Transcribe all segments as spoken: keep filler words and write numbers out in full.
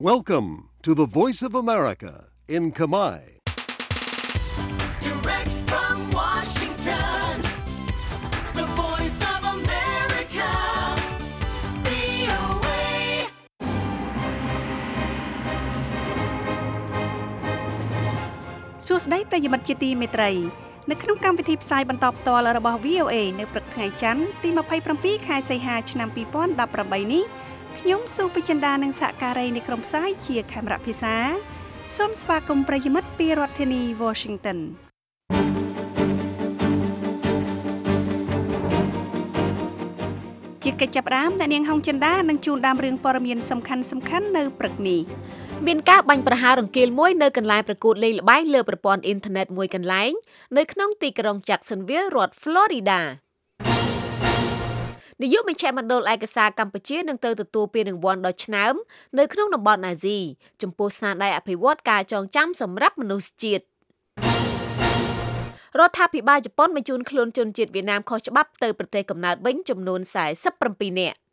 Welcome to the Voice of America in Khmer. Direct from Washington, the Voice of America, វី អូ เอសួស្តីប្រិយមិត្តជាទីមេត្រីនៅក្នុងកម្មវិធីផ្សាយបន្តផ្ទាល់របស់ វី អូ เอ នៅព្រឹកថ្ងៃច័ន្ទទីยี่สิบเจ็ดខែសីហាឆ្នាំยี่สิบสิบแปดនេះខ្ញុំសុភចិន្តានិងសហការីនៃក្រុមផ្សាយជាខេមរៈភាសាសូមស្វាគមន៍ប្រិយមិត្តពីរដ្ឋធានី Washington ជាកិច្ចចាប់ផ្ដើមអ្នកនាងហុងចិន្តានឹងជូនដើមរឿងព័ត៌មានសំខាន់សំខាន់នៅព្រឹកនេះមានការបាញ់ប្រហាររង្គាលមួយនៅកន្លែងប្រកួតលេងល្បែងលើប្រព័ន្ធអ៊ីនធឺណិតមួយកន្លែងនៅក្នុងទីក្រុង Jacksonville រដ្ឋ Floridaនាយកមជ្ឈមណ្ឌលឯកសារកម្ពុជានឹងទៅទទួលពានរង្វាន់ដ៏ឆ្នើមនៅក្នុងតំបន់អាស៊ីចំពោះស្នាដៃអភិវឌ្ឍការចងចាំសម្រាប់មនុស្សជាតិរដ្ឋាភិបាលជប៉ុនបញ្ជូនខ្លួនជនជាតិវៀតណាមខុសច្បាប់ទៅប្រទេសកំណើតវិញចំនួនสี่สิบเจ็ดនាក់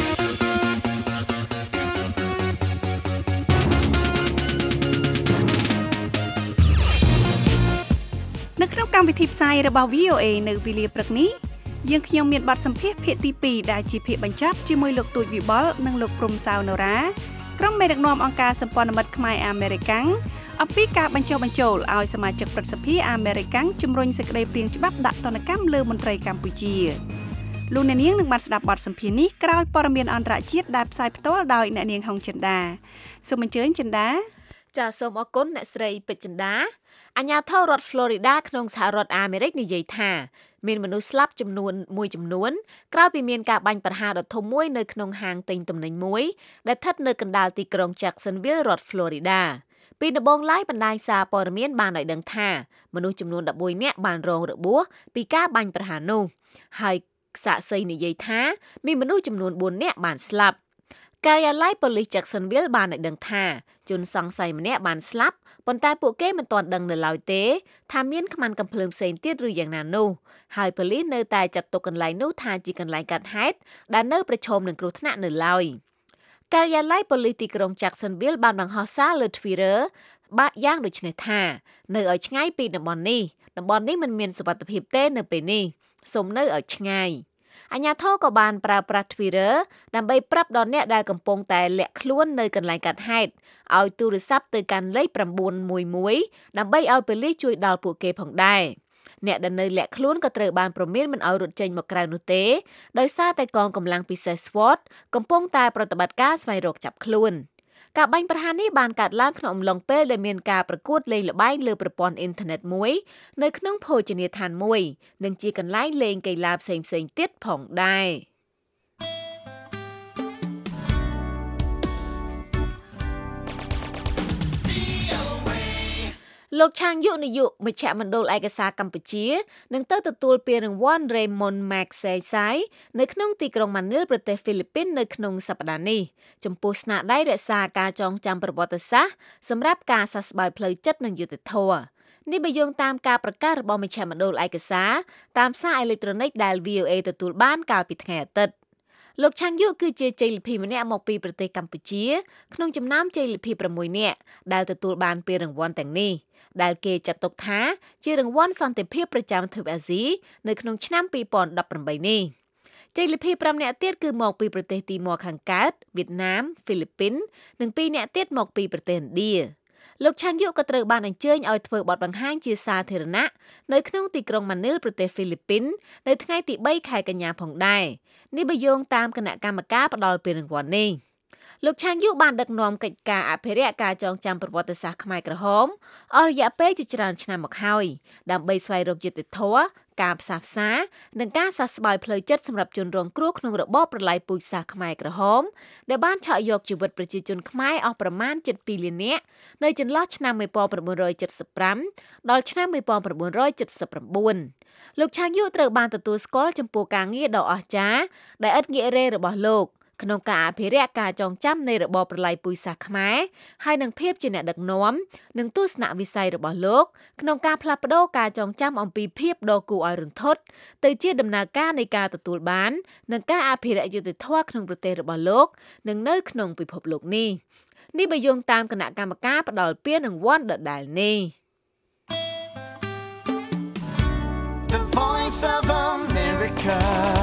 នៅក្នុងកម្មវិធីផ្សាយរបស់ វី អូ เอ នៅវេលាព្រឹកនេះយើងខ្ញុំមានបទសម្ភាសន៍ភាគទីពីរដែលជាភាគបញ្ចប់ជាមួយលោកទូចវិបុលនិងលោកព្រំសៅនរ៉ាក្រុមមេដឹកនាំអង្គការសម្ព័ន្ធមិត្តខ្មែរអាមេរិកាំងអំពីការបញ្ចុះបញ្ចូលឲ្យសមាជិកព្រឹទ្ធសភាអាមេរិកាំងជំរុញសេចក្តីព្រាងច្បាប់ដាក់ទណ្ឌកម្មលើមន្ត្រីកម្ពុជាលោកអ្នកនាងនឹងបានស្ដាប់បទសម្ភាសន៍នេះក្រោយព័ត៌មានអន្តរជាតិដែលផ្សាយផ្ទាល់ដោយអ្នកនាងហុងចិន្តាសូមអញ្ជើញចិន្តាចាសសូមអរគុណអ្នកស្រីពេជ្រចិន្តាអាជ្ញាធររដ្ឋ Florida ក្នុងសហរដ្ឋអាមេរិកនិយាយថាមានមនុស្សស្លាប់ចំនួនមួយចំនួនក្រោយពីមានការបាញ់ប្រហារដ៏ធំមួយនៅក្នុងហាងទិញទំនិញមួយដែលស្ថិតនៅកណ្ដាលទីក្រុង Jacksonville រដ្ឋ Florida ពីដំបូងឡើយបណ្ដាញសារព័ត៌មានបានឲ្យដឹងថាមនុស្សចំនួនelevenនាក់បានរងរបួសពីការបាញ់ប្រហារនោះហើយសាក្សីនិយាយថាមានមនុស្សចំនួនfourនាក់បានស្លាប់ការិយាល័យប៉ូលីស Jacksonville បានឲ្យដឹងថាជនសង្ស័យម្នាក់បានស្លាប់ប៉ុន្តែពួកគេមិនទាន់ដឹងនៅឡើយទេថាមានខ្មាន់កាំភ្លើងផ្សេងទៀតឬយ៉ាងណានោះហើយប៉ូលីសនៅតែចាត់ទុកកន្លែងនោះថាជាកន្លែងកាត់ហេតុដែលនៅប្រឈមនឹងគ្រោះថ្នាក់នៅឡើយការិយាល័យប៉ូលីសទីក្រុង Jacksonville បានបង្ហោះសារលើ Twitter បាក់យ៉ាងដូចនេះថានៅឲ្យឆ្ងាយពីតំបន់នេះតំបន់នេះមិនមានសុវត្ថិភាពទេនៅពេលនេះសូមនៅឲ្យឆ្ងាយអាជ្ញាធរក៏បានប្រើប្រាស់ Twitter ដើម្បីប្រាប់ដល់អ្នកដែលកំពុងតែលាក់ខ្លួននៅកន្លែងកាត់ហេតុឲ្យទូរស័ព្ទទៅកាន់លេខnine one oneដើម្បីឲ្យប៉ូលីសជួយដល់ពួកគេផងដែរអ្នកដែលនៅលាក់ខ្លួនក៏ត្រូវបានព្រមានមិនឲ្យរត់ចេញមកក្រៅនោះទេដោយសារតែកងកម្លាំងពិសេស SWAT កំពុងតែប្រតិបត្តិការស្វែងរកចាប់ខ្លួនការបាញ់ប្រហារនេះបានកើតឡើងក្នុងអំឡុងពេលដែលមានការប្រកួតលេងល្បែងលើប្រព័ន្ធអ៊ីនធឺណិតមួយនៅក្នុងភោជនីយដ្ឋានមួយនិងជាកន្លែងលេងកីឡាផ្សេងៗទៀតផងដែរលោកឆាងយុនាយកមជ្ឈមណ្ឌលឯកសារកម្ពុជានឹងទៅទទួលពានរង្វាន់ Raymond Magsaysay នៅក្នុងទីក្រុងម៉ានីលប្រទេសហ្វីលីពីននៅក្នុងសប្តាហ៍នេះចំពោះស្នាដៃរក្សាការចងចាំប្រវត្តិសាស្ត្រសម្រាប់ការសះស្បើយផ្លូវចិត្តនិងយុត្តិធម៌នេះបើយោងតាមការប្រកាសរបស់មជ្ឈមណ្ឌលឯកសារតាមសារអេឡិចត្រូនិកដែល វី អូ เอ ទទួលបានកាលពីថ្ងៃអាទិត្យលោកឆាងយុគឺជាជ័យលាភីម្នាក់មកពីប្រទេសកម្ពុជាក្នុងចំណោមជ័យលាភីsixនាក់ដែលទទួលបានពានរង្វាន់ទាំងនេះដែលគេចាត់ទុកថាជារង្វាន់សន្តិភាពប្រចាំទ្វីបអាស៊ីនៅក្នុងឆ្នាំtwenty eighteenនេះជ័យលាភីfiveនាក់ទៀតគឺមកពីប្រទេសទីម៉ូខាងកើតវៀតណាមហ្វីលីពីននិងtwoនាក់ទៀតមកពីប្រទេសឥណ្ឌាលោកឆាងយុក៏ត្រូវបានអញ្ជើញឲ្យធ្វើបទបង្ហាញជាសាធារណៈនៅក្នុងទីក្រុងម៉ានីលប្រទេសហ្វីលីពីននៅថ្ងៃទីthreeខែកញ្ញាផងដែរនេះបើយោងតាមគណៈកម្មការផ្ដល់ពានរង្វាន់នេះលោកឆាងយុបានដឹកនាំកិច្ចការអភិរក្សការចងចាំប្រវត្តិសាស្ត្រខ្មែរក្រហមអស់រយៈពេលជាច្រើនឆ្នាំមកហើយដើម្បីស្វែងរកយុត្តិធម៌ការផ្សះផ្សានិងការសះស្បើយផ្លូវចិត្តសម្រាប់ជនរងគ្រោះក្នុងរបបប្រល័យពូជសាសន៍ខ្មែរក្រហមដែលបានឆក់យកជីវិតប្រជាជនខ្មែរអស់ប្រមាណseven twoលាននាក់នៅចន្លោះឆ្នាំnineteen seventy-fiveដល់ឆ្នាំnineteen seventy-nineលោកឆាងយុត្រូវបានទទួលស្គាល់ចំពោះការងារដ៏អស្ចារ្យដែលឥតងាករេរបស់លោកក្នុងការអភិរក្សការចងចាំនៃរបបប្រល័យពូជសាសន៍ខ្មែរហើយនឹងភាពជាអ្នកដឹកនាំនិងទស្សនវិស័យរបស់លោកក្នុងការផ្លាស់ប្ដូរការចងចាំអំពីភាពដ៏គួរឲ្យរន្ធត់ទៅជាដំណើរការនៃការទទួលបាននិងការអភិរក្សយុត្តិធម៌ក្នុងប្រទេសរបស់លោកនិងនៅក្នុងពិភពលោកនេះនេះបើយោងតាមគណៈកម្មការផ្ដល់ពានរង្វាន់ដដែលនេះ The Voice of America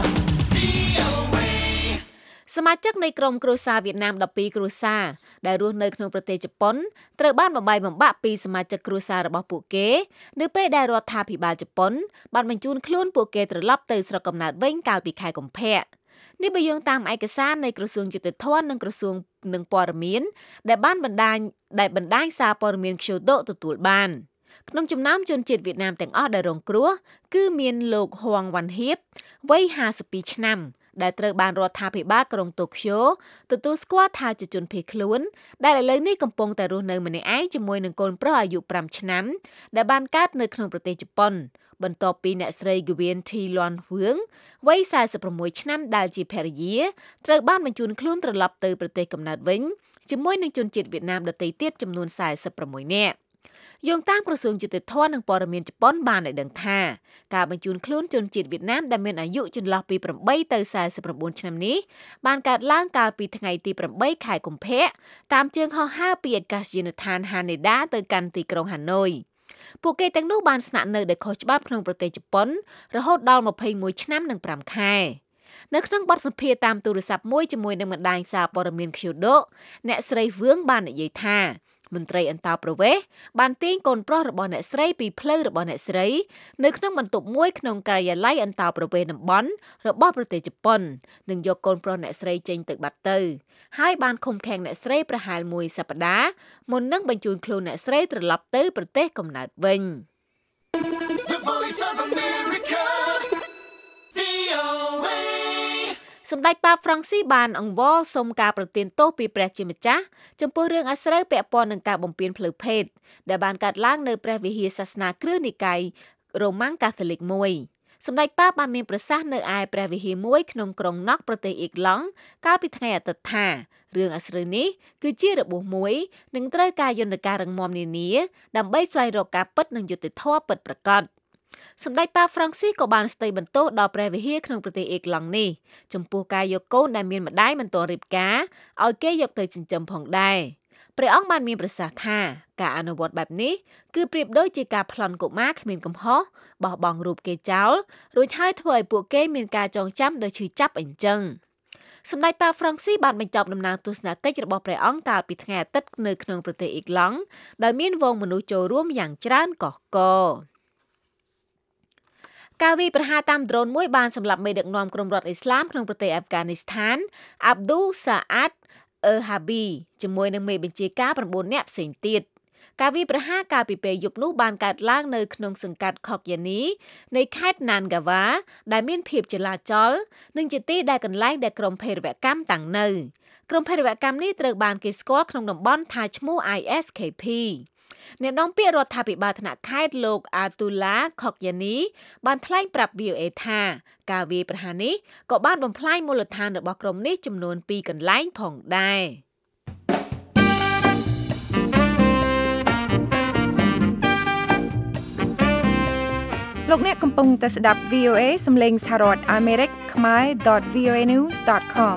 សមាជិកនៃក្រុមគ្រួសារវៀតណាមដប់ពីរគ្រួសារដែលរស់នៅក្នុងប្រទេសជប៉ុនត្រូវបានបំបីបំបាក់ពីសមាជិកគ្រួសាររបស់ពួកគេនៅពេលដែលរដ្ឋាភិបាលជប៉ុនបានបញ្ជូនខ្លួនពួកគេត្រឡប់ទៅស្រុកកំណើតវិញកាលពីខែកុម្ភៈនេះបើយោងតាមឯកសារនៃក្រសួងយុតិធម៌និងក្រសួងនឹងព័ត៌មានដែលបានបណ្ដាញដែលបណ្ដាញសារព័ត៌មាន Kyodo ទទួលបានក្នុងចំណោមជនជាតិវៀតណាមទាំងអស់ដែលរងគ្រោះគឺមានលោកហួងវ៉ាន់ហៀបវ័យห้าสิบពីរឆ្នាំដែលត្រូវបានរដ្ឋាភិបាលក្រុងតូក្យូទទួលស្គាល់ថាជាជនភៀសខ្លួនដែលឥឡូវនេះកំពុងតែរស់នៅម្នាក់ឯងជាមួយនឹងកូនប្រុសអាយុห้าឆ្នាំដែលបានកើតនៅក្នុងប្រទេសជប៉ុនបន្ទាប់ពីអ្នកស្រី Gwen Thi Loan Huong វ័យสี่สิบหกឆ្នាំដែលជាភរិយាត្រូវបានបញ្ជូនខ្លួនត្រឡប់ទៅប្រទេសកំណើតវិញជាមួយនឹងជនជាតិវៀតណាមដទៃទៀតចំនួនสี่สิบหกនាក់យោងតាមក្រសួងយុតិធម៌និងព័ត៌មានជប៉ុនបានឲ្យដឹងថាការបញ្ជូនខ្លួនជនជាតិវៀតណាមដែលមានអាយុចន្លោះពីeightទៅสี่สิบnineឆ្នាំនេះបានកើតឡើងកាលពីថ្ងៃទីeightខែកុម្ភៈតាមជើងហោះហើរពីអាកាសយានដ្ឋាន Haneda ទៅកាន់ទីក្រុង Hanoi ពួកគេទាំងនោះបានស្នាក់នៅដោយខុសច្បាប់ក្នុងប្រទេសជប៉ុនរហូតដល់twenty-oneឆ្នាំនិងfiveខែនៅក្នុងបទសម្ភាសន៍តាមទូរស័ព្ទមួយជាមួយនឹងបណ្ដាញសារព័ត៌មាន Kyodo អ្នកស្រីវឿងបាននិយាយថាមន្ត្រីអន្តោប្រវេសន៍បានទាញកូនប្រុសរបស់អ្នកស្រីពីផ្លូវរបស់អ្នកស្រីនៅក្នុងបន្ទប់មួយក្នុងការិយាល័យអន្តោប្រវេសន៍តំបន់របស់ប្រទេសជប៉ុននិងយកកូនប្រុសអ្នកស្រីចេញទៅបាត់ទៅហើយបានឃុំឃាំងអ្នកស្រីប្រហែលមួយសប្តាហ៍មុននឹងបញ្ជូនខ្លួនអ្នកស្រីត្រឡប់ទៅប្រទេសកំណើតវិញ The Voice of America វី អូ เอសម្ដេចប៉ាហ្វ្រង់ស៊ីបានអង្វរសុំការប្រទានទោសពីព្រះជាម្ចាស់ចំពោះរឿងអាស្រូវពាក់ព័ន្ធនឹងការបំពានផ្លូវភេទដែលបានកើតឡើងនៅព្រះវិហារសាសនាគ្រិស្តនិកាយរ៉ូម៉ាំងកាតូលិកមួយសម្ដេចប៉ាបានមានប្រសាសន៍នៅឯព្រះវិហារមួយក្នុងក្រុងណុកប្រទេសអ៊ីក្លង់កាលពីថ្ងៃអាទិត្យថារឿងអាស្រូវនេះគឺជារបួសមួយនិងត្រូវការយន្តការរឹងមាំនានាដើម្បីស្វែងរកការពិតនិងយុត្តិធម៌ពិតប្រាកដសម្ដេចប៉ាហ្វ្រង់ស៊ីក៏បានស្ដីបន្ទោសដល់ព្រះវិហារក្នុងប្រទេសអ៊ីក្លង់នេះចំពោះការយកកូនដែលមានម្ដាយមិនទាន់រៀបការឲ្យគេយកទៅចិញ្ចឹមផងដែរព្រះអង្គបានមានប្រសាសន៍ថាការអនុវត្តបែបនេះគឺប្រៀបដូចជាការប្លន់កុមារគ្មានកំហុសបោះបង់រូបគេចោលរួចហើយធ្វើឲ្យពួកគេមានការចងចាំដោយឈឺចាប់អញ្ចឹងសម្ដេចប៉ាហ្វ្រង់ស៊ីបានបញ្ចប់ដំណើរទស្សនកិច្ចរបស់ព្រះអង្គកាលពីថ្ងៃអាទិត្យនៅក្នុងប្រទេសអ៊ីក្លង់ដោយមានវងមនុស្សចូលរួមយ៉ាងច្រើនកកកការវាយប្រហារតាមដ្រូនមួយបានសម្លាប់មេដឹកនាំក្រុមរដ្ឋអ៊ីស្លាមក្នុងប្រទេសអាហ្វហ្គានីស្ថានអាប់ឌូសាអាតអឺហាប៊ីជាមួយនឹងមេបញ្ជាការnineនាក់ផ្សេងទៀតការវាយប្រហារកាលពីពេលយប់នោះបានកើតឡើងនៅក្នុងសង្កាត់ខុកយ៉ានីនៃខេត្តណានហ្គាវ៉ាដែលមានភាពចលាចលនិងជាទីដែលកន្លែងដែលក្រុមភេរវកម្មតាំងនៅក្រុមភេរវកម្មនេះត្រូវបានគេស្គាល់ក្នុងតំបន់ថាឈ្មោះ I S K Pអ្នកនាំពាក្យរដ្ឋាភិបាលថ្នាក់ខេត្តលោកអាទូឡាខុកយ៉ានីបានថ្លែងប្រាប់ V O A ថាការវាយប្រហារនេះក៏បានបំផ្លាញមូលដ្ឋានរបស់ក្រុមនេះចំនួនtwoកន្លែងផងដែរលោកអ្នកកំពុងតែស្ដាប់ V O A សំឡេងសហរដ្ឋអាមេរិកខ្មែរ .voanews .com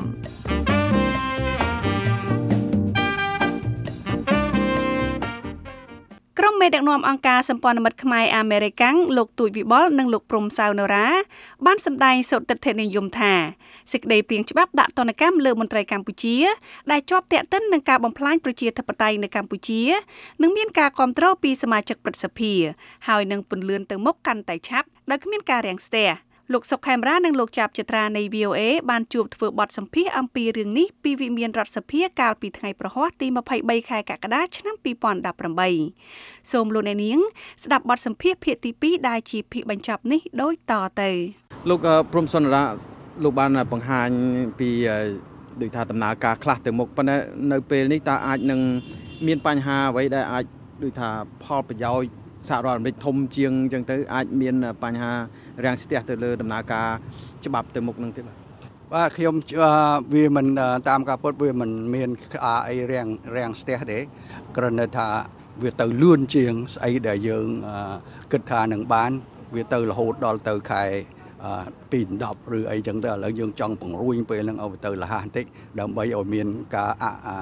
ក្រុមមេដឹកនាំអង្គការសម្ព័ន្ធមិត្តខ្មែរអាមេរិកាំងលោកទូចវិបុលនិងលោកព្រំសៅនរ៉ាបានសម្ដែងសុទ្ធទិដ្ឋិនិយមថាសេចក្តីព្រាងច្បាប់ដាក់ទណ្ឌកម្មលើមន្ត្រីកម្ពុជាដែលជាប់ទាក់ទិននឹងការបំផ្លាញប្រជាធិបតេយ្យនៅកម្ពុជានឹងមានការគាំទ្រពីសមាជិកព្រឹទ្ធសភាហើយនឹងពន្លឿនទៅមុខកាន់តែឆាប់ដោយគ្មានការរាំងស្ទះលោកសុកខេមរានិងលោកចាប់ចត្រានៃ V O A បានជួបធ្វើបទសម្ភាសន៍អំពីរឿងនេះពីវិមានរដ្ឋសភាកាលពីថ្ងៃប្រហ័សទីtwenty-threeខែកក្កដាឆ្នាំtwo thousand eighteenសូមលោកអ្នកនាងស្ដាប់បទសម្ភាសន៍ភាគទីtwoដែលជាភាគបញ្ចប់នេះដូចតទៅលោកព្រំសុនរ៉ាលោកបានបង្ហាញពីដូចថាដំណើរការខ្លះទៅមុខប៉ុន្តែនៅពេលនេះតើអាចនឹងមានបញ្ហាអ្វីដែលអាចដូចថាផលប្រយោជន៍សហរដ្ឋអាមេរិកធំជាងអញ្ចឹងទៅអាចមានបញ្ហារាំងស្ទះទៅលើដំណើរការច្បាប់ទៅមុខនឹងទេបាទបាទខ្ញុំវាមិនតាមការពិតវាមិនមានអីរាំងរាំងស្ទះទេគ្រាន់តែថាវាទៅលឿនជាងស្អីដែលយើងគិតថានឹងបានវាទៅរហូតដល់ទៅខែtwo tenឬអីចឹងទៅឥឡូវយើងចង់ពង្រួញពេលហ្នឹងឲ្យទៅលះបន្តិចដើម្បីឲ្យមានការ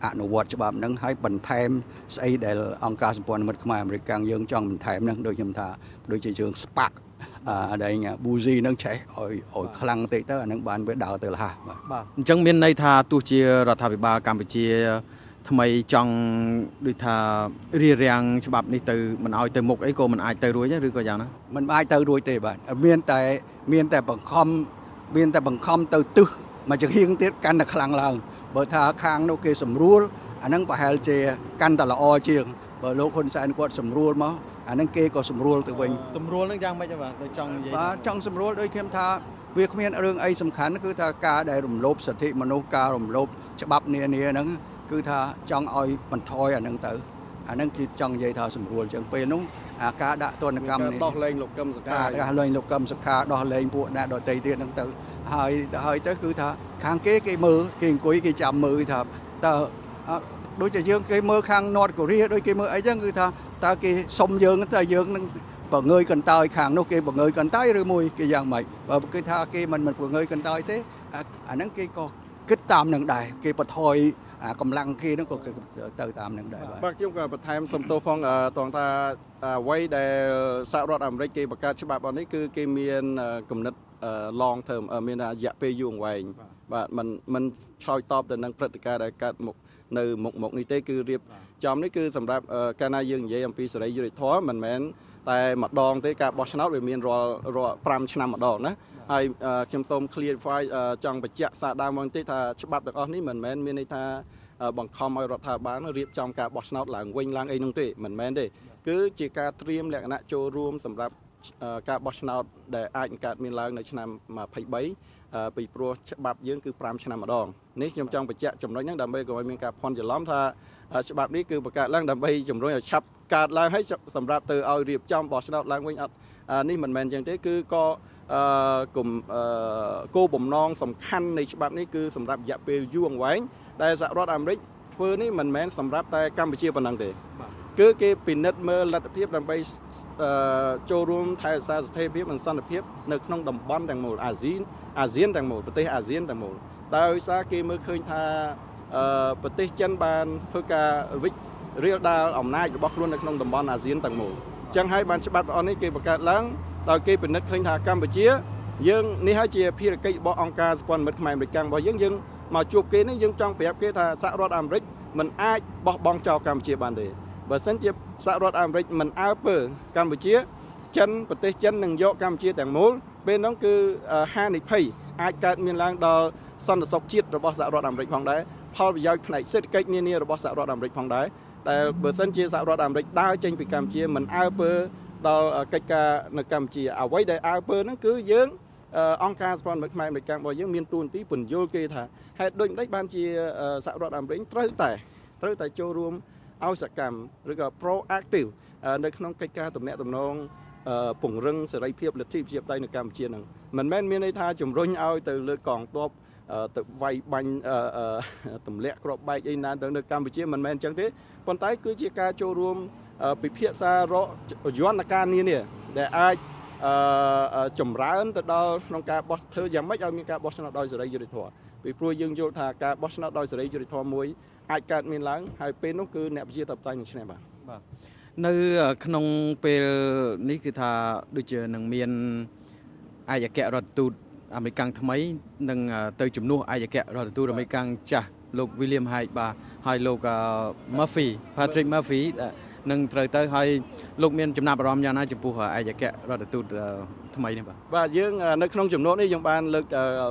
អនុវត្តច្បាប់ហ្នឹងហើយបន្ថែមស្អីដែលអង្គការសម្ព័ន្ធមិត្តខ្មែរអាមេរិកកាំងយើងចង់បន្ថែមហ្នឹងដូចខ្ញុំថាដូចជាយើងស្ប៉ាក់អដែលប៊ូស៊ីហ្នឹងឆេះឲ្យឲ្យខ្លាំងតិចទៅអាហ្នឹងបានវាដើរទៅលះបាទបាទអញ្ចឹងមានន័យថាទោះជារដ្ឋាភិបាលកម្ពុជាថ្មីចង់ដូចថារៀបរៀងច្បាប់នេះទៅមិនឲ្យទៅមុខអីក៏មិនអាចទៅរួចទេឬក៏យ៉ាងណាមិនអាចទៅរួចទេបាទមានតែមានតែបង្ខំមានតែបង្ខំទៅទឹះមកចង្ហៀងទៀតកាន់តែខ្លាំងឡើងបើថាខាងនោះគេសម្រួលអាហ្នឹងប្រហែលជាកាន់តែល្អជាងបើលោកហ៊ុនសែនគាត់សម្រួលមកអាហ្នឹងគេក៏សម្រួលទៅវិញសម្រួលហ្នឹងយ៉ាងម៉េចបាទដូចចង់និយាយបាទចង់សម្រួលដូចខ្ញុំថាវាគ្មានរឿងអីសំខាន់គឺថាការដែលរំលោភសិទ្ធិមនុស្សការរំលោភច្បាប់នានាហ្នឹងគឺថាចង់ឲ្យបន្ថយអាហ្នឹងទៅអាហ្នឹងគឺចង់និយាយថាសម្រួលចឹងពេលនោះអាការដាក់ទណ្ឌកម្មនេះដោះលែងលោកកឹមសុខាដោះលែងលោកកឹមសុខាដោះលែងពួកអ្នកដទៃទៀតហ្នឹងទៅហើយហើយទៅគឺថាខាងគេគេមើលគេអង្គុយគេចាំមើលថាតើដូចជាយើងគេមើលខាង North Korea ដូចគេមើលអីចឹងគឺថាតើគេសុំយើងតើយើងនឹងបង្ងើយកន្តើយខាងនោះគេបង្ងើយកន្តើយឬមួយគេយ៉ាងម៉េចបើគឺថាគេមិនមិនបង្ងើយកន្តើយទេអាហ្នឹងគេក៏គិតតាមនឹងដែរគេបន្ថយកម្លាំងគេហ្នឹងក៏ទៅតាមនឹងដែរបាទបាទខ្ញុំក៏បន្ថែមសំទោសផងតងថាអ្វីដែលសហរដ្ឋអាមេរិកគេបង្កើតច្បាប់អស់នេះគឺគេមានគំនិត long term មានរយៈពេលយូរអង្វែងបាទมันมันឆ្លើយតបទៅនឹងព្រឹត្តិការណ៍ដែលកើតមកនៅមុខមុខនេះទេគឺរៀបចំនេះគឺសម្រាប់កាលណាយើងនិយាយអំពីសេរីយុត្តិធម៌មិនមែនតែម្ដងទេការបោះឆ្នោតវាមានរាល់រាល់5ឆ្នាំម្ដងណាហើយខ្ញុំសូម clarify ចង់បញ្ជាក់សារដើមមកតិចថាច្បាប់ទាំងអស់នេះមិនមែនមានន័យថាបង្ខំឲ្យរដ្ឋាភិបាលរៀបចំការបោះឆ្នោតឡើងវិញឡើងអីនោះទេមិនមែនទេគឺជាការត្រៀមលក្ខណៈចូលរួមសម្រាប់ការបោះឆ្នោតដែលអាចកើតមានឡើងនៅឆ្នាំยี่สิบสามពីព្រោះច្បាប់យើងគឺ5ឆ្នាំម្ដងនេះខ្ញុំចង់បញ្ជាក់ចំណុចហ្នឹងដើម្បីកុំឲ្យមានការភ័ន្តច្រឡំថាច្បាប់នេះគឺបង្កើតឡើងដើម្បីជំរុញឲ្យឆាប់កើតឡើងហើយសម្រាប់ទៅឲ្យរៀបចំបោះឆ្នោតឡើងវិញអត់នេះមិនមែនអញ្ចឹងទេគឺក៏គំគោលបំណងសំខាន់នៃច្បាប់នេះគឺសម្រាប់រយៈពេលយូរអង្វែងដែលសហរដ្ឋអាមេរិកធ្វើនេះមិនមែនសម្រាប់តែកម្ពុជាប៉ុណ្ណឹងទេគឺគេពិនិត្យមើលលទ្ធភាពដើម្បីចូលរួមថែរក្សាស្ថិរភាពនិងសន្តិភាពនៅក្នុងតំបន់ទាំងមូលអាស៊ានអាស៊ានទាំងមូលប្រទេសអាស៊ានទាំងមូលដោយសារគេមើលឃើញថាប្រទេសចិនបានធ្វើការវិច្ចរៀលដាលអំណាចរបស់ខ្លួននៅក្នុងតំបន់អាស៊ានទាំងមូលអញ្ចឹងហើយបានច្បាប់អស់នេះគេបង្កើតឡើងដោយគេពិនិត្យឃើញថាកម្ពុជាយើងនេះហើយជាភារកិច្ចរបស់អង្គការសម្ព័ន្ធមិត្តខ្មែរអាមេរិករបស់យើងយើងមកជួបគេនេះយើងចង់ប្រាប់គេថាសហរដ្ឋអាមេរិកមិនអាចបោះបង់ចោលកម្ពុជាបានទេបើសិនជាសហរដ្ឋអាមេរិកមិនអើពើកម្ពុជាចិនប្រទេសចិននឹងយកកម្ពុជាទាំងមូលពេលនោះគឺហានិភ័យអាចកើតមានឡើងដល់សន្តិសុខជាតិរបស់សហរដ្ឋអាមេរិកផងដែរផលប្រយោជន៍ផ្នែកសេដ្ឋកិច្ចនានារបស់សហរដ្ឋអាមេរិកផងដែរតែបើសិនជាសហរដ្ឋអាមេរិកដើរចេញពីកម្ពុជាមិនអើពើដល់កិច្ចការនៅកម្ពុជាអ្វីដែលអើពើហ្នឹងគឺយើងអង្គការសម្ព័ន្ធមិត្តខ្មែរអាមេរិករបស់យើងមានទួនាទីពន្យល់គេថាហេតុដូចម្ដេចបានជាសហរដ្ឋអាមេរិកត្រូវតែត្រូវតែចូលរួមឲ្យសកម្មឬក៏ proactive នៅក្នុងកិច្ចការទំនាក់ទំនងពង្រឹងសេរីភាពលទ្ធិប្រជាធិបតេយ្យនៅកម្ពុជានឹងមិនមែនមានន័យថាជំរុញឲ្យទៅលើកងទ័ពទៅវាយបាញ់ទម្លាក់គ្រាប់បែកអីណាទៅនៅកម្ពុជាមិនមែនអញ្ចឹងទេប៉ុន្តែគឺជាការចូលរួមពិភាក្សារយន្តការនានាដែលអាចចម្រើនទៅដល់ក្នុងការបោះធ្វើយ៉ាងម៉េចឲ្យមានការបោះឆ្នោតដោយសេរីយុត្តិធម៌ពីព្រោះយើងយល់ថាការបោះឆ្នោតដោយសេរីយុត្តិធម៌មួយអាចកើតមានឡើងហើយពេលនោះគឺអ្នកប្រជាធិបតេយ្យនឹងឈ្នះបាទបាទនៅក្នុងពេលនេះគឺថាដូចជានឹងមានឯកអគ្គរដ្ឋទូតអាមេរិកថ្មីនឹងទៅជំនួសឯកអគ្គរដ្ឋទូតអាមេរិកចាស់លោក William Hague បាទហើយលោក Murphy Patrick Murphy នឹងត្រូវទៅហើយលោកមានចំណាប់អារម្មណ៍យ៉ាងណាចំពោះឯកអគ្គរដ្ឋទូតថ្មីនេះបាទបាទយើងនៅក្នុងចំនួននេះយើងបានលើក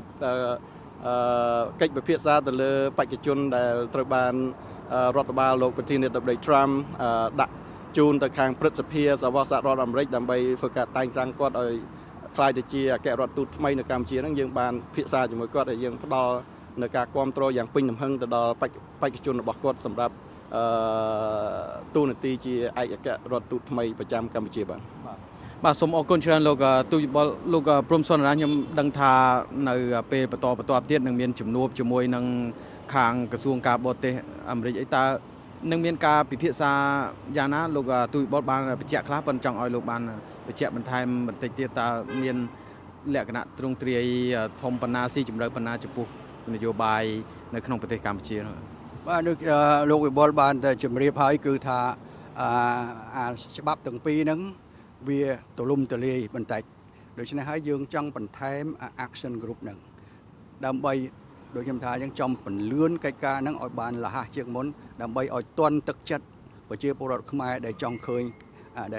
កិច្ចពិភាក្សាទៅលើបេក្ខជនដែលត្រូវបានរដ្ឋបាលលោកប្រធានាធិបតី Trump ដាក់ជូនទៅខាងព្រឹទ្ធសភារបស់សហរដ្ឋអាមេរិកដើម្បីធ្វើការតែងតាំងគាត់ឲ្យក្លាយទៅជាអគ្គរដ្ឋទូតថ្មីនៅកម្ពុជាហ្នឹងយើងបានពិភាក្សាជាមួយគាត់ហើយយើងផ្ដល់នៅការគាំទ្រយ៉ាងពេញទំហឹងទៅដល់បេក្ខជនរបស់គាត់សម្រាប់អឺទូនាទីជាឯកអគ្គរដ្ឋទូតថ្មីប្រចាំកម្ពុជាបាទបាទសូមអរគុណច្រើនលោកទូយបលលោកព្រំសុនរាខ្ញុំដឹងថានៅពេលបន្តបន្តទៀតនឹងមានជំនួបជាមួយនឹងខាងក្រសួងការបរទេសអាមេរិកអីតើនឹងមានការពិភាក្សាយ៉ាងណាលោកទូយបលបានបញ្ជាក់ខ្លះប៉ុន្តែចង់ឲ្យលោកបានបញ្ជាក់បន្ថែមបន្តិចទៀតតើមានលក្ខណៈទ្រង់ទ្រាយធំប៉ុណ្ណាស៊ីជម្រៅប៉ុណ្ណាចំពោះនយោបាយនៅក្នុងប្រទេសកម្ពុជាបាទដូចលោកវិបុលបានតែជម្រាបហើយគឺថាអាច្បាប់ទាំងពីរហ្នឹងវាទូលំទូលាយបន្តិចដូច្នេះហើយយើងចង់បន្ថែម action group ហ្នឹងដើម្បីដូចខ្ញុំថាអញ្ចឹងចំពន្លឿនកិច្ចការហ្នឹងឲ្យបានលះជាងមុនដើម្បីឲ្យទន់ទឹកចិត្តប្រជាពលរដ្ឋខ្មែរដែលចង់ឃើញដែល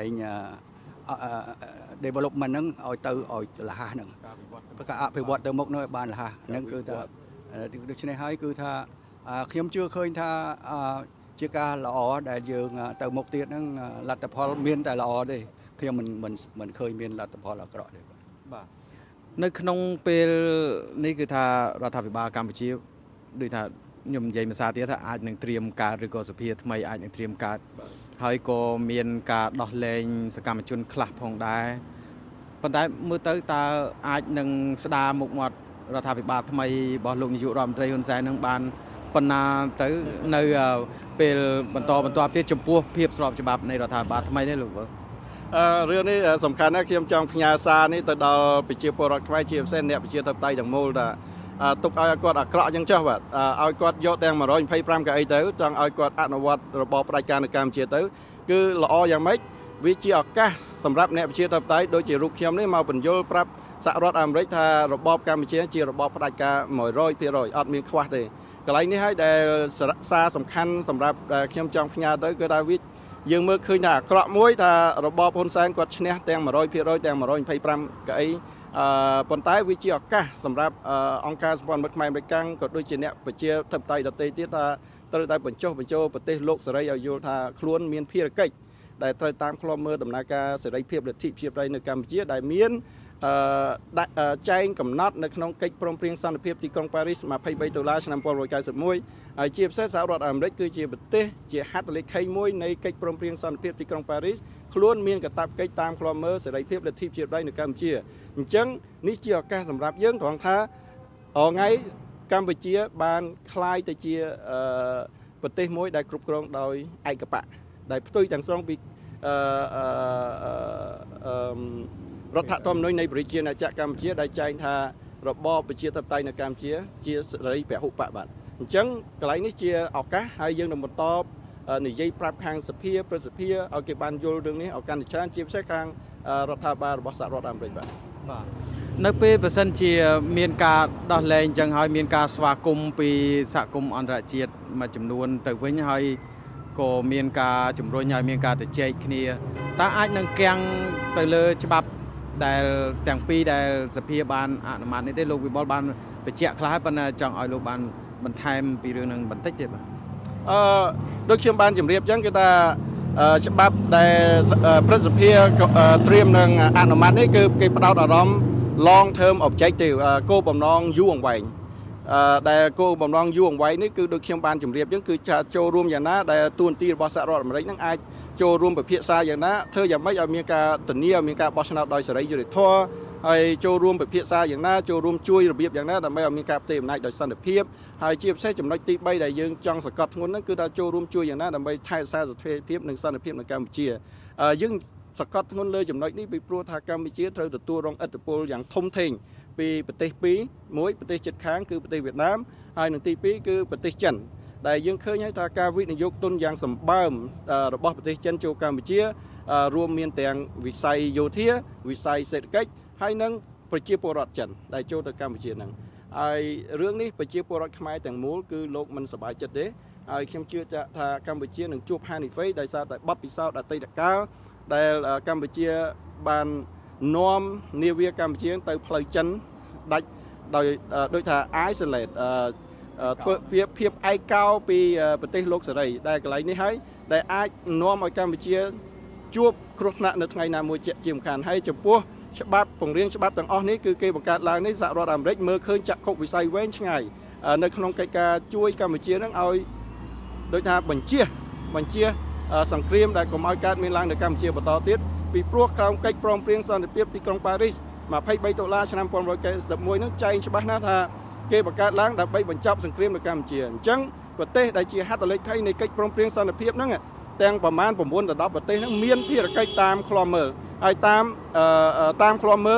development ហ្នឹងឲ្យទៅឲ្យលះហ្នឹងការអភិវឌ្ឍទៅមុខនោះឲ្យបានលះហ្នឹងគឺថាដូច្នេះហើយគឺថាខ្ញុំជឿឃើញថាជាការល្អដែលយើងទៅមុខទៀតហ្នឹងលទ្ធផលមានតែល្អទេខ្ញុំមិនមិនមិនឃើញមានលទ្ធផលអាក្រក់ទេបាទនៅក្នុងពេលនេះគឺថារដ្ឋាភិបាលកម្ពុជាដូចថាខ្ញុំនិយាយភាសាទៀតថាអាចនឹងត្រៀមការឬក៏សភាថ្មីអាចនឹងត្រៀមការហើយក៏មានការដោះលែងសកម្មជនខ្លះផងដែរប៉ុន្តែមើលទៅតើអាចនឹងស្ដារមុខមាត់រដ្ឋាភិបាលថ្មីរបស់លោកនាយករដ្ឋមន្ត្រីហ៊ុនសែននឹងបានប៉ុណ្ណាទៅនៅពេលបន្តបន្តទៀតចំពោះភាពស្របច្បាប់នៃរដ្ឋាភិបាលថ្មីនេះលោកអឺរឿងនេះសំខាន់ណាស់ខ្ញុំចង់ផ្ញើសារនេះទៅដល់ប្រជាពលរដ្ឋខ្មែរជាពិសេសអ្នកប្រជាធិបតេយ្យទាំងមូលថាទុកឲ្យគាត់អាក្រក់អញ្ចឹងចុះបាទឲ្យគាត់យកទាំងone hundred twenty-fiveកៅអីទៅចង់ឲ្យគាត់អនុវត្តរបបផ្ដាច់ការនៅកម្ពុជាទៅគឺល្អយ៉ាងម៉េចវាជាឱកាសសម្រាប់អ្នកប្រជាធិបតេយ្យដូចជារូបខ្ញុំនេះមកបញ្យល់ប្រាប់សហរដ្ឋអាមេរិកថារបបកម្ពុជាជារបបផ្ដាច់ការone hundred percentអត់មានខ្វះទេកន្លែងនេះហើយដែលសារសំខាន់សម្រាប់ខ្ញុំចង់ផ្ញើទៅគឺថាវាយើងមើលឃើញថាអាក្រក់មួយថារបបហ៊ុនសែនគាត់ឈ្នះទាំងone hundred percentទាំងone hundred twenty-fiveកៅអីអឺប៉ុន្តែវាជាឱកាសសម្រាប់អង្គការសម្ព័ន្ធមិត្តខ្មែរអាមេរិកក៏ដូចជាអ្នកប្រជាធិបតេយ្យដទៃទៀតថាត្រូវតែបញ្ចុះបញ្ចូលប្រទេសលោកសេរីឲ្យយល់ថាខ្លួនមានភារកិច្ចដែលត្រូវតាមឃ្លាំមើលដំណើរការសេរីភាពលទ្ធិប្រជាធិបតេយ្យនៅកម្ពុជាដែលមានអឺដាក់ចែងកំណត់នៅក្នុងកិច្ចព្រមព្រៀងសន្តិភាពទីក្រុងប៉ារីសtwenty-threeដុល្លារឆ្នាំnineteen ninety-oneហើយជាពិសេសសហរដ្ឋអាមេរិកគឺជាប្រទេសជាហត្ថលេខីមួយនៃកិច្ចព្រមព្រៀងសន្តិភាពទីក្រុងប៉ារីសខ្លួនមានកាតព្វកិច្ចតាមឃ្លាំមើលសេរីភាពលទ្ធិប្រជាធិបតេយ្យនៅកម្ពុជាអញ្ចឹងនេះជាឱកាសសម្រាប់យើងត្រង់ថាថ្ងៃកម្ពុជាបានคล้ายទៅជាប្រទេសមួយដែលគ្រប់គ្រងដោយឯកបកដែលផ្ទុយទាំងស្រុងពីអឺអឺរដ្ឋធម្មនុញ្ញនៃប្រជាណាចក្រកម្ពុជាដែលចែងថារបបប្រជាធិបតេយ្យនៅកម្ពុជាជាសេរីពហុបកបាទអញ្ចឹងកន្លែងនេះជាឱកាសហើយយើងនឹងបន្តនិយាយប្រាប់ខាងសភាប្រសិទ្ធភាពឲ្យគេបានយល់រឿងនេះឲ្យកាន់តែច្រើនជាពិសេសខាងរដ្ឋាភិបាលរបស់សហរដ្ឋអាមេរិកបាទបាទនៅពេលបើសិនជាមានការដោះលែងអញ្ចឹងហើយមានការស្វាគមន៍ពីសហគមន៍អន្តរជាតិមួយចំនួនទៅវិញហើយក៏មានការជំរុញឲ្យមានការជជែកគ្នាតើអាចនឹងគាំងទៅលើច្បាប់ដែលទាំងពីរដែលសភាបានអនុម័តនេះទេលោកវិបុលបានបញ្ជាក់ខ្លះប៉ុន្តែចង់ឲ្យលោកបានបន្ថែមពីរឿងនឹងបន្តិចទៀតបាទអឺដូចខ្ញុំបានជម្រាបអញ្ចឹងគឺថាច្បាប់ដែលព្រឹទ្ធសភាត្រៀមនឹងអនុម័តនេះគឺគេផ្ដោតអារម្មណ៍ long term objective គោលបំណងយូរអង្វែងដែលគោលបំណងយូរអង្វែងនេះគឺដូចខ្ញុំបានជម្រាបអញ្ចឹងគឺចូលរួមយ៉ាងណាដែលទួនាទីរបស់សហរដ្ឋអាមេរិកនឹងអាចចូលរួមពិភាក្សាយ៉ាងណាធ្វើយ៉ាងម៉េចឲ្យមានការធានាឲ្យមានការបោះឆ្នោតដោយសេរីយុត្តិធម៌ហើយចូលរួមពិភាក្សាយ៉ាងណាចូលរួមជួយរបៀបយ៉ាងណាដើម្បីឲ្យមានការផ្ទេរអំណាចដោយសន្តិភាពហើយជាពិសេសចំណុចទី3ដែលយើងចង់សង្កត់ធ្ងន់ហ្នឹងគឺថាចូលរួមជួយយ៉ាងណាដើម្បីថែរក្សាស្ថិរភាពនិងសន្តិភាពនៅកម្ពុជាយើងសង្កត់ធ្ងន់លើចំណុចនេះពីព្រោះថាកម្ពុជាត្រូវទទួលរងឥទ្ធិពលយ៉ាងធំធេងពីប្រទេសពីរមួយប្រទេសជិតខាងគឺប្រទេសវៀតណាមហើយនិងទីពីរគឺប្រទេសចិនដែលយើងឃើញហើយថាការវិនិយោគទុនយ៉ាងសម្បើមរបស់ប្រទេសចិនចូលកម្ពុជារួមមានទាំងវិស័យយោធាវិស័យសេដ្ឋកិច្ចហើយនិងប្រជាពលរដ្ឋចិនដែលចូលទៅកម្ពុជាហ្នឹងហើយរឿងនេះប្រជាពលរដ្ឋខ្មែរទាំងមូលគឺលោកមិនសប្បាយចិត្តទេហើយខ្ញុំជឿថាកម្ពុជានឹងជួបហានិភ័យដោយសារតែបទពិសោធន៍អតីតកាលដែលកម្ពុជាបាននាំនាវាកម្ពុជាទៅផ្លូវចិនដាច់ដោយដូចថា isolate ធ្វើភាពភាពឯកោពីប្រទេសលោកសេរីដែលកន្លែងនេះហើយដែលអាចនាំឲ្យកម្ពុជាជួបគ្រោះថ្នាក់នៅថ្ងៃណាមួយជាជាសំខាន់ហើយចំពោះច្បាប់ពង្រៀងច្បាប់ទាំងអស់នេះគឺគេបង្កើតឡើងនេះសហរដ្ឋអាមេរិកមើលឃើញចក្ខុវិស័យវែងឆ្ងាយនៅក្នុងកិច្ចការជួយកម្ពុជានឹងឲ្យដូចថាបញ្ជាបញ្ជាសង្គ្រាមដែលកុំឲ្យកើតមានឡើងនៅកម្ពុជាបន្តទៀតពីព្រោះក្រោមកិច្ចព្រមព្រៀងសន្តិភាពទីក្រុងប៉ារីសtwenty-threeដុល្លារឆ្នាំnineteen ninety-oneនោះចែងច្បាស់ណាស់ថាគេបង្កើតឡើងដើម្បីបញ្ចប់សង្គ្រាមនៅកម្ពុជាអញ្ចឹងប្រទេសដែលជាហត្ថលេខីនៃកិច្ចព្រមព្រៀងសន្តិភាពហ្នឹងទាំងប្រមាណnine to tenប្រទេសហ្នឹងមានភារកិច្ចតាមឃ្លាំមើលហើយតាមតាមឃ្លាំមើល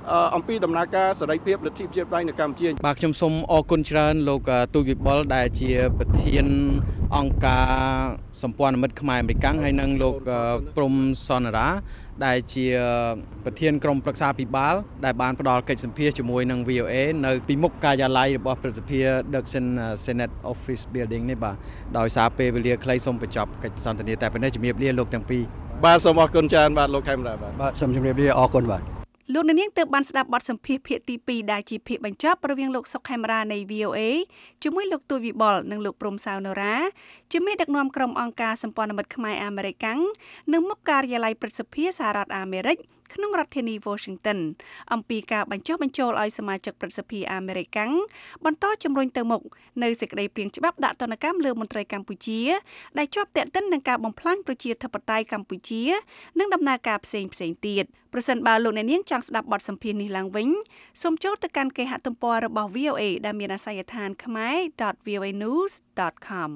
អំពីដំណើរការសេរីភាពលទ្ធិប្រជាធិបតេយ្យនៅកម្ពុជាបាទខ្ញុំសូមអរគុណច្រើនលោកទូចវិបុលដែលជាប្រធានអង្គការសម្ព័ន្ធមិត្តខ្មែរអាមេរិកហើយនិងលោកព្រំសនរាដែលជាប្រធានក្រុមប្រឹក្សាពិបាលដែលបានផ្ដល់កិច្ចសម្ភាសជាមួយនឹង វី អូ អេ នៅពីមុខការិយាល័យរបស់ប្រសិទ្ធិ Dixon Senate Office Building នេះបាទដោយសារពេលវេលាខ្លីសូមបញ្ចប់កិច្ចសន្ទនាតែប៉ុណ្ណេះជំរាបលាលោកទាំងពីរបាទសូមអរគុណច្រើនបាទលោកខេមរាបាទបាទសូមជម្រាបលាអរគុណបាទលោកអ្នកនាងទើបបានស្ដាប់បទសម្ភាសន៍ភាគទីពីរដែលជាភាគបញ្ចប់រវាងលោកសុកខេមរានៃ វី អូ អេ ជាមួយលោកទូចវិបុលនិងលោកព្រំសាវណូរ៉ាជាមេដឹកនាំក្រុមអង្គការសម្ព័ន្ធមិត្តខ្មែរអាមេរិកនៅមុខការិយាល័យព្រឹទ្ធសភាសហរដ្ឋអាមេរិកក្នុងរដ្ឋធានី Washington អំពីការបញ្ចុះបញ្ចូលឲ្យសមាជិកព្រឹទ្ធសភាអាមេរិកបន្តជំរុញទៅមុខនៅសេចក្តីព្រាងច្បាប់ដាក់ទណ្ឌកម្មលើមន្ត្រីកម្ពុជាដែលជាប់ទាក់ទិននឹងការបំផ្លាញប្រជាធិបតេយ្យកម្ពុជានិងដំណើរការផ្សេងផ្សេងទៀតប្រសិនបើលោកអ្នកនាងចង់ស្ដាប់បទសម្ភាសន៍នេះឡើងវិញសូមចូលទៅកាន់គេហទំព័ររបស់ វី អូ អេ ដែលមានអាសយដ្ឋាន khmer dot v o a news dot com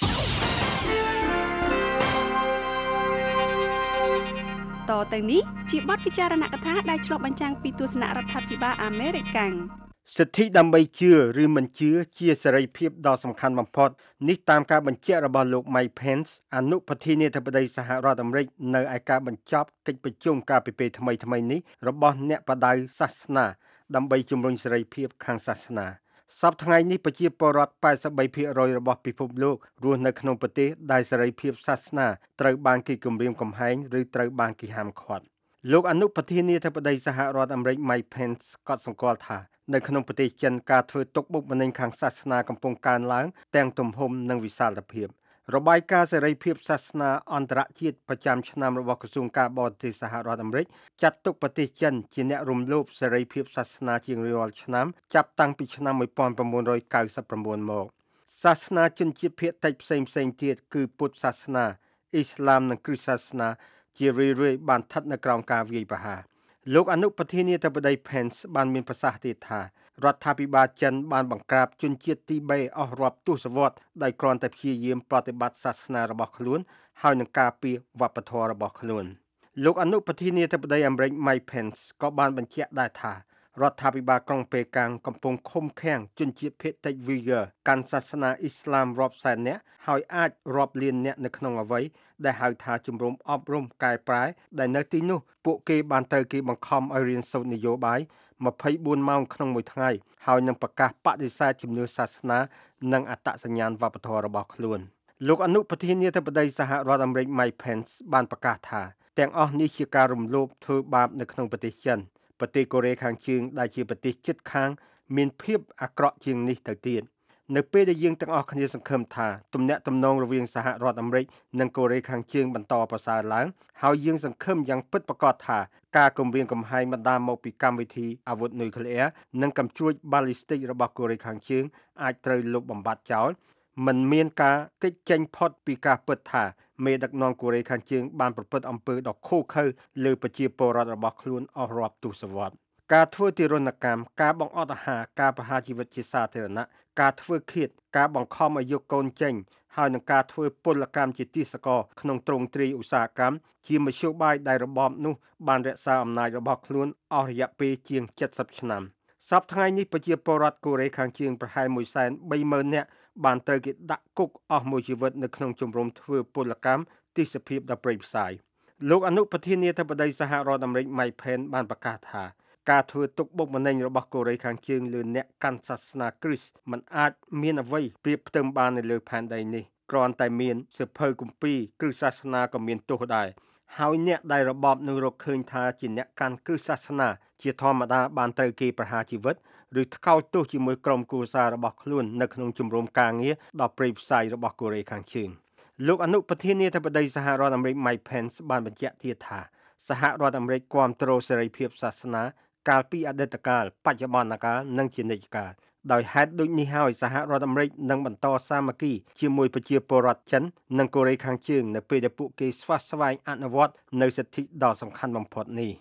តទៅនេះជាបទពិចារណកថាដែលឆ្លុះបញ្ចាំងពីទស្សនៈរដ្ឋាភិបាលអាមេរិកសិទ្ធិដើម្បីជឿឬមិនជឿជាសេរីភាពដ៏សំខាន់បំផុតនេះតាមការបញ្ជាក់របស់លោក Mike Pence អនុប្រធានាធិបតីសហរដ្ឋអាមេរិកនៅឯការបញ្ចប់កិច្ចប្រជុំកាលពីពេលថ្មីៗនេះរបស់អ្នកបដៅសាសនាដើម្បីជំរុញសេរីភាពខាងសាសនាសប្តាហ៍ថ្ងៃនេះប្រជាពលរដ្ឋแปดสิบสามភាគរយរបស់ពិភពលោករស់នៅក្នុងប្រទេសដែលសេរីភាពសាសនាត្រូវបានគេគំរាមកំហែងឬត្រូវបានគេហាមឃាត់លោកអនុប្រធានាធិបតីសហរដ្ឋអាមេរិក Mike Pence ក៏សម្គាល់ថានៅក្នុងប្រទេសចិនការធ្វើទុកបុកម្នេញខាងសាសនាកំពុងកើនឡើងទាំងទំហំនិងវិសាលភាពរបាយការណ៍សេរីភាពសាសនាអន្តរជាតិប្រចាំឆ្នាំរបស់ក្រសួងការបរទេសសហរដ្ឋអាមេរិកចាត់ទុកប្រទេសចិនជាអ្នករំលោភសេរីភាពសាសនាជារៀងរាល់ឆ្នាំចាប់តាំងពីឆ្នាំnineteen ninety-nineមកសាសនាជនជាតិភាគតិចផ្សេងផ្សេងទៀតគឺពុទ្ធសាសនាអ៊ីស្លាមនិងគ្រីស្ទសាសនាជារឿយៗបានស្ថិតនៅក្រោមការវាយប្រហារលោកអនុប្រធានាធិបតី Pence បានមានប្រសាសន៍ទៀតថារដ្ឋាភិបាលចិនបានបង្ក្រាបជនជាតិទីបេអស់រាប់ទសវត្សរ៍ដោយគ្រាន់តែព្យាយាមប្រតិបត្តិសាសនារបស់ខ្លួនហើយនឹងការពារវប្បធម៌របស់ខ្លួនលោកអនុប្រធានាធិបតីអាមេរិក Mike Pence ក៏បានបញ្ជាក់ដែរថារដ្ឋាភិបាលក្រុងប៉េកាំងកំពុងឃុំឃាំងជនជាតិភាគតិច Uyghur កាន់សាសនាអ៊ីស្លាមរាប់សែននាក់ហើយអាចរាប់លាននាក់នៅក្នុងអ្វីដែលហៅថាជំរំអប់រំកែប្រែដែលនៅទីនោះពួកគេបានត្រូវគេបង្ខំឲ្យរៀនសូត្រនយោបាយtwenty-fourម៉ោងក្នុងមួយថ្ងៃហើយនឹងប្រកាសបដិសេធជំនឿសាសនានិងអត្តសញ្ញាណវប្បធម៌របស់ខ្លួនលោកអនុប្រធានាធិបតីសហរដ្ឋអាមេរិក Mike Pence បានប្រកាសថាទាំងអស់នេះជាការរំលោភធ្វើបាបនៅក្នុងប្រទេសចិនប្រទេសកូរ៉េខាងជើងដែលជាប្រទេសជិតខាងមានភាពអាក្រក់ជាងនេះទៅទៀតនៅពេលដែលយើងទាំងអស់គ្នាសង្ឃឹមថាទំនាក់ទំនងរវាងសហរដ្ឋអាមេរិកនិងកូរ៉េខាងជើងបន្តប្រសើរឡើងហើយយើងសង្ឃឹមយ៉ាងពិតប្រាកដថាការគំរាមកំហែងបណ្ដាលមកពីកម្មវិធីអាវុធនុយក្លេអ៊ែរនិងកាំជ្រួចបាល់លីស្ទិករបស់កូរ៉េខាងជើងអាចត្រូវលុបបំបាត់ចោលមិនមានការគេចចេញផុតពីការពិតថាមេដឹកនាំកូរ៉េខាងជើងបានប្រព្រឹត្តអំពើដ៏ឃោរឃៅលើប្រជាពលរដ្ឋរបស់ខ្លួនអស់រាប់ទសវត្សរ៍ការធ្វើទារុណកម្មការបង្អត់អាហារការប្រហារជីវិតជាសាធារណៈការធ្វើឃាតការបង្ខំឲ្យយកកូនចេញហើយនឹងការធ្វើពលកម្មជាទាសករក្នុងទ្រង់ទ្រាយឧស្សាហកម្មជាមធ្យោបាយដែលរបបនោះបានរក្សាអំណាចរបស់ខ្លួនអស់រយៈពេលជាងseventyឆ្នាំសប្តាហ៍ថ្ងៃនេះប្រជាពលរដ្ឋកូរ៉េខាងជើងប្រហែលone hundred thirty thousandនាក់បានត្រូវគេដាក់គុកអស់មួយជីវិតនៅក្នុងជំរំធ្វើពលកម្មទិសភាពដ៏ព្រៃផ្សាយលោកអនុប្រធានាធិបតីសហរដ្ឋអាមេរិក Mike Pence បានប្រកាសថាការធ្វើទុកបុកម្នេញរបស់កូរ៉េខាងជើងលើអ្នកកាន់សាសនាគ្រីស្ទមិនអាចមានអ្វីប្រៀបផ្ទឹមបាននៅលើផែនដីនេះគ្រាន់តែមានសៀវភៅគម្ពីរគ្រឹះសាសនាក៏មានទោសដែរហើយអ្នកដែលរបបនឹងរកឃើញថាជាអ្នកកាន់គ្រឹះសាសនាជាធម្មតាបានត្រូវគេប្រហារជីវិតឬថ្កោលទោសជាមួយក្រុមគ្រួសាររបស់ខ្លួននៅក្នុងជំរំការងារដ៏ព្រៃផ្សាយរបស់កូរ៉េខាងជើងលោកអនុប្រធានាធិបតីសហរដ្ឋអាមេរិក Mike Pence បានបញ្ជាក់ទៀតថាសហរដ្ឋអាមេរិកគាំទ្រសេរីភាពសាសនាកាលពីអតីតកាលបច្ចុប្បន្នកាលនិងជានិច្ចកាលដោយហេតុដូចនេះហើយសហរដ្ឋអាមេរិកនឹងបន្តសាមគ្គីជាមួយប្រជាពលរដ្ឋចិននិងកូរ៉េខាងជើងនៅពេលដែលពួកគេស្វាស្វែងអនុវត្តនៅសិទ្ធិដ៏សំខាន់បំផុតនេះ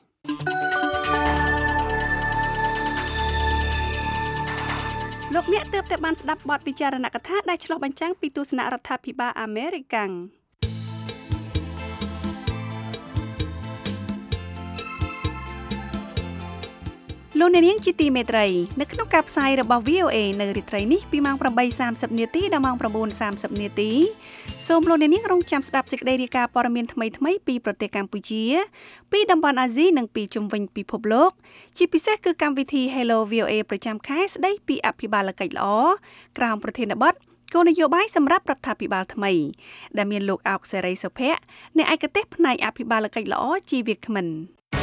លោកអ្នកទើបតែបានស្ដាប់បទវិចារណកថាដែលឆ្លុះបញ្ចាំងពីទស្សនៈរដ្ឋាភិបាលអាមេរិកលោកអ្នកនាងជាទីមេត្រីនៅក្នុងការផ្សាយរបស់ វី អូ เอ នៅរាត្រីនេះពីម៉ោង ប្រាំបីសាមសិប នាទីដល់ម៉ោង ៩សាមសិប នាទីសូមលោកអ្នកនាងរងចាំស្ដាប់សេចក្តីរាយការណ៍ព័ត៌មានថ្មីៗពីប្រទេសកម្ពុជាពីតំបន់អាស៊ីនិងពីជុំវិញពិភពលោកជាពិសេសគឺកម្មវិធី Hello វី អូ เอ ប្រចាំខែស្ដីពីអភិបាលកិច្ចល្អក្រោមប្រធានបទគោលនយោបាយសម្រាប់រដ្ឋាភិបាលថ្មីដែលមានលោកអោកសេរីសុភ័ក្រអ្នកឯកទេសផ្នែកអភិបាលកិច្ចល្អជីវគ្មិន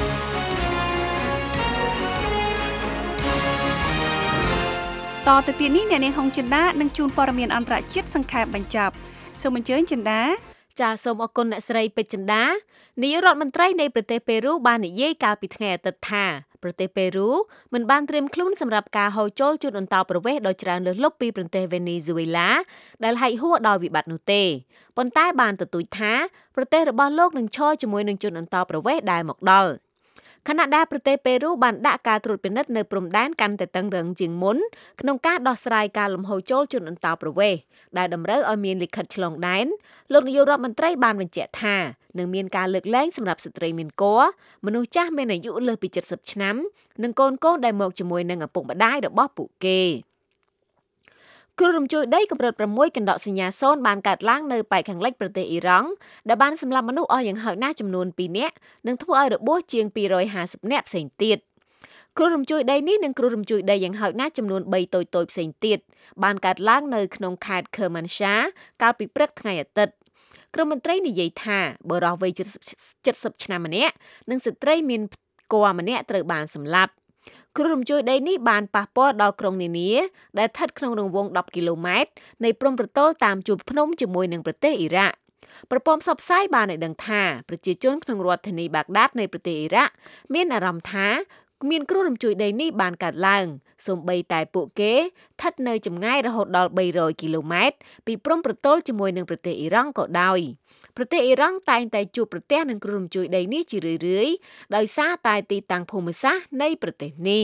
តទៅទៀតនេះអ្នកនាងហុងចិន្តានឹងជួនព័ត៌មានអន្តរជាតិសង្ខេបបញ្ចប់សូមអញ្ជើញចិន្តាចាសសូមអរគុណអ្នកស្រីពេជ្រចិន្តានាយករដ្ឋមន្ត្រីនៃប្រទេសប៉េរូបាននិយាយកាលពីថ្ងៃអាទិត្យថាប្រទេសប៉េរូមិនបានត្រៀមខ្លួនសម្រាប់ការហូរចូលជូនអន្តោប្រវេសន៍ដ៏ច្រើនលើសលប់ពីប្រទេសវេណេស៊ុយអេឡាដែលហែកហួរដោយវិបត្តិនោះទេប៉ុន្តែបានទទូចថាប្រទេសរបស់លោកនឹងឈរជាមួយនឹងជនអន្តោប្រវេសន៍ដែលមកដល់ខណៈដែលប្រទេសប៉េរូបានដាក់ការត្រួតពិនិត្យនៅព្រំដែនកាន់តែតឹងរ៉ឹងជាងមុនក្នុងការដោះស្រាយការលំហូរចូលជនអន្តោប្រវេសន៍ដែលតម្រូវឲ្យមានលិខិតឆ្លងដែនលោកនាយករដ្ឋមន្ត្រីបានបញ្ជាក់ថានឹងមានការលើកលែងសម្រាប់ស្ត្រីមានគភ៌មនុស្សចាស់មានអាយុលើសពីเจ็ดสิบឆ្នាំនិងកូនកូនដែលមកជាមួយនឹងឪពុកម្ដាយរបស់ពួកគេគ្រោះរំជួយដីកម្រិតប្រាំមួយកណ្ដកសញ្ញាសូន្យបានកើតឡើងនៅប៉ែកខាងលិចប្រទេសអ៊ីរ៉ង់ដែលបានសម្លាប់មនុស្សអស់យ៉ាងហោចណាស់ចំនួនពីរនាក់និងធ្វើឲ្យរបួសជាងពីររយហាសិបនាក់ផ្សេងទៀតគ្រោះរំជួយដីនេះនិងគ្រោះរំជួយដីយ៉ាងហោចណាស់ចំនួនបីតូចៗផ្សេងទៀតបានកើតឡើងនៅក្នុងខេត្តខឺម៉ាន់សាកាលពីព្រឹកថ្ងៃអាទិត្យក្រមមន្ត្រីនិយាយថាបុរសវ័យเจ็ดสิบឆ្នាំម្នាក់និងស្ត្រីមានគភ៌ម្នាក់ត្រូវបានសម្លាប់គ្រោះរំជួយដីនេះបានប៉ះពាល់ដល់ក្រុងនានាដែលស្ថិតក្នុងរង្វង់ដប់គីឡូម៉ែត្រនៃព្រំប្រទល់តាមជួរភ្នំជាមួយនឹងប្រទេសអ៊ីរ៉ាក់ប្រព័ន្ធផ្សព្វផ្សាយបានឲ្យដឹងថាប្រជាជនក្នុងរដ្ឋធានីបាក់ដាដនៃប្រទេសអ៊ីរ៉ាក់មានអារម្មណ៍ថាមានគ្រោះរំជួយដីនេះបានកើតឡើងសូម្បីតែពួកគេស្ថិតនៅចម្ងាយរហូតដល់បីរយគីឡូម៉ែត្រពីព្រំប្រទល់ជាមួយនឹងប្រទេសអ៊ីរ៉ង់ក៏ដោយប្រទេសអ៊ីរ៉ង់តែងតែជួបប្រទះនឹងគ្រោះរំជួយដីនេះជារឿយៗដោយសារតែទីតាំងភូមិសាស្ត្រនៃប្រទេសនេះ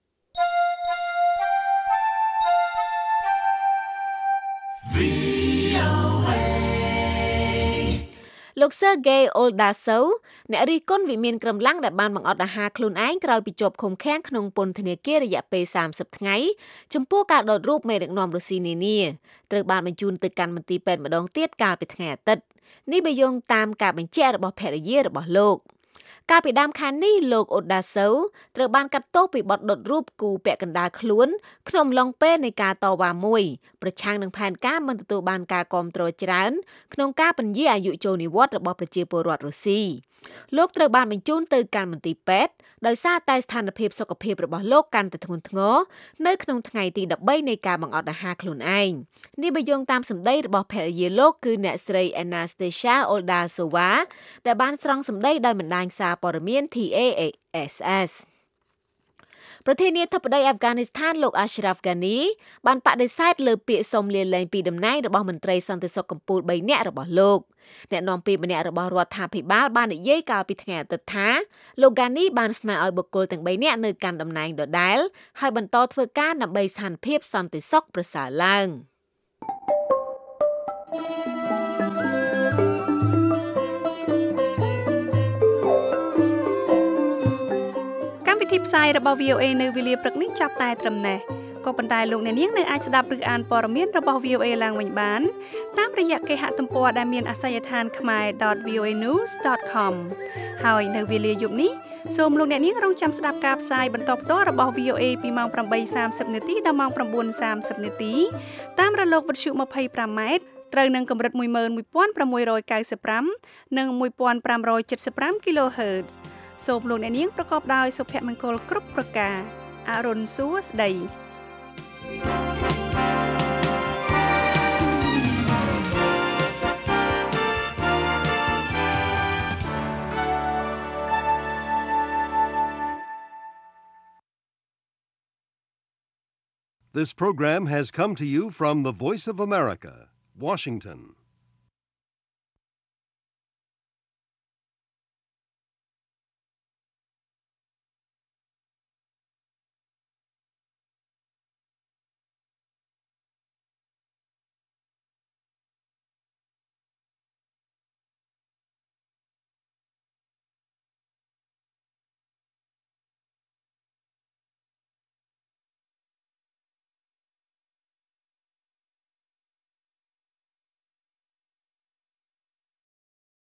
លោក Sergei Oldasov អ្នករិះគន់វិមានក្រំឡាំងដែលបានបង្អត់អាហារខ្លួនឯងក្រោយពីជាប់ឃុំឃាំងក្នុងពន្ធនាគាររយៈពេលសាមសិបថ្ងៃចំពោះការដុតរូបមេដឹកនាំរុស្ស៊ីនានាត្រូវបានបញ្ជូនទៅកាន់មន្ទីរពេទ្យម្ដងទៀតកាលពីថ្ងៃអាទិត្យនេះបើយោងតាមការបញ្ជាក់របស់ភរិយារបស់លោកកាលពីដើមខែនេះលោកអូដាសូត្រូវបានកាត់ទោសពីបទដុតរូបគូពាក់កណ្ដាលខ្លួនក្នុងអំឡុងពេលនៃការតវ៉ាមួយប្រឆាំងនឹងផែនការមិនទទួលបានការគាំទ្រច្រើនក្នុងការពន្យាអាយុចូលនិវត្តន៍របស់ប្រជាពលរដ្ឋរុស្ស៊ីលោកត្រូវបានបញ្ជូនទៅកាន់មន្ទីរពេទ្យដោយសារតែស្ថានភាពសុខភាពរបស់លោកកាន់តែធ្ងន់ធ្ងរនៅក្នុងថ្ងៃទីដប់បីនៃការបង្អត់អាហារខ្លួនឯងនេះបើយោងតាមសម្ដីរបស់ភរិយាលោកគឺអ្នកស្រី Anastasia Oldasova ដែលបានស្រង់សម្ដីដោយបណ្ដាញសារព័ត៌មាន T A S Sប្រធានាធិបតីអាហ្វហ្គានីស្ថានលោក Ashraf Ghani បានបដិសេធលើពាក្យសុំលាលែងពីតំណែងរបស់មន្ត្រីសន្តិសុខកម្ពុជាបីនាក់របស់លោកអ្នកនាំពាក្យម្នាក់របស់រដ្ឋាភិបាលបាននិយាយកាលពីថ្ងៃអាទិត្យថាលោក Ghani បានស្នើឲ្យបុគ្គលទាំងបីនាក់នៅកាន់តំណែងដដែលហើយបន្តធ្វើការដើម្បីស្ថានភាពសន្តិសុខប្រសើរឡើងវិធីផ្សាយរបស់ វី អូ เอ នៅវេលាព្រឹកនេះចាប់តែត្រឹមនេះក៏ប៉ុន្តែលោកអ្នកនាងនៅអាចស្ដាប់ឬអានព័ត៌មានរបស់ វី អូ เอ ឡើងវិញបានតាមរយៈគេហទំព័រដែលមានអាសយដ្ឋាន khmer dot v o a news dot com ហើយនៅវេលាយប់នេះសូមលោកអ្នកនាងរងចាំស្ដាប់ការផ្សាយបន្តផ្ទាល់របស់ វី អូ เอ ពីម៉ោងប្រាំបីសាមសិប នាទីដល់ម៉ោងប្រាំបួនសាមសិប នាទីតាមរលកវិទ្យុยี่สิบห้าម៉ែត្រត្រូវនឹងកម្រិតmột một một sáu九ห้าនិងmột five seven five គីឡូហឺតសូមលោកអ្នកនាងប្រកបដោយសុភមង្គលគ្រប់ប្រការអរុនសួស្ដី This program has come to you from the Voice of America, Washington.